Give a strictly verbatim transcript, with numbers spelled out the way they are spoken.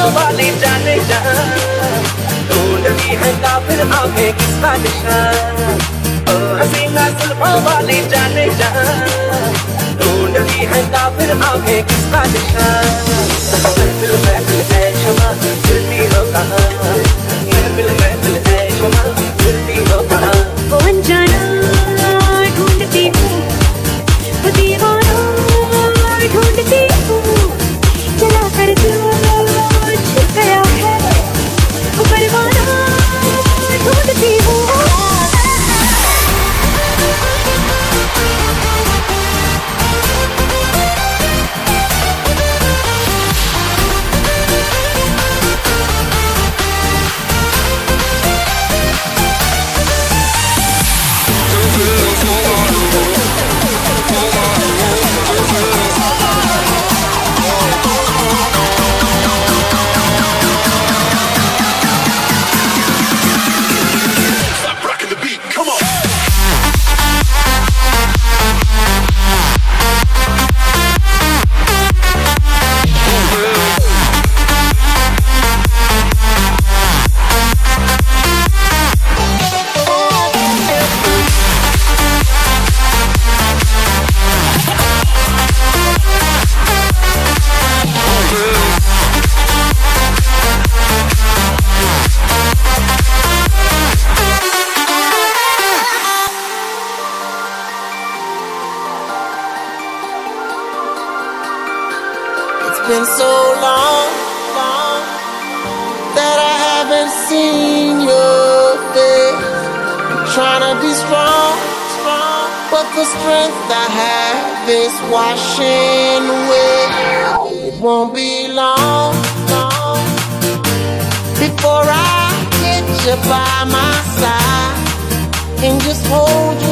वाली जाने जा, ढूंढती है काफिर आंखें किसका निशान। ओ हसीना जुल्फों वाली जाने जा, ढूंढती है काफिर आंखें किसका निशान। महफिल महफिल है शमा फिरती हो कहाँ, महफिल महफिल है शमा फिरती हो कहाँ। वो अनजाना ढूंढती हूँ, वो दीवाना ढूंढती हूँ, चला कर तू छुप गया है, वो परवाना ढूंढती हूँ। Been so long, long that I haven't seen your face. I'm trying to be strong, strong, but the strength I have is washing away. It won't be long, long before I get you by my side and just hold you